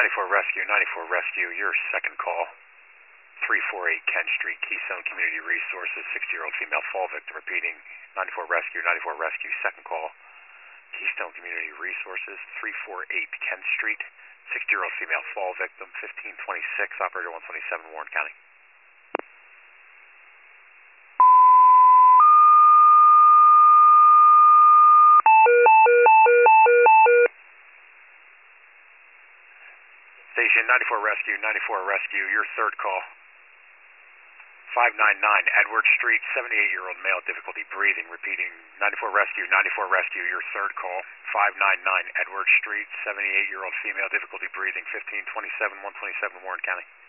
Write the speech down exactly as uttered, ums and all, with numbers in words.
ninety-four Rescue, ninety-four Rescue, your second call. three forty-eight Kent Street, Keystone Community Resources, sixty-year-old female fall victim. Repeating, ninety-four Rescue, ninety-four Rescue, second call. Keystone Community Resources, three forty-eight Kent Street, sixty-year-old female fall victim, fifteen twenty-six, operator one twenty-seven, Warren County. Station ninety-four Rescue, ninety-four Rescue, your third call. five ninety-nine Edward Street, seventy-eight-year-old male, difficulty breathing. Repeating, ninety-four Rescue, ninety-four Rescue, your third call. five ninety-nine Edward Street, seventy-eight-year-old female, difficulty breathing, fifteen twenty-seven, one twenty-seven, Warren County.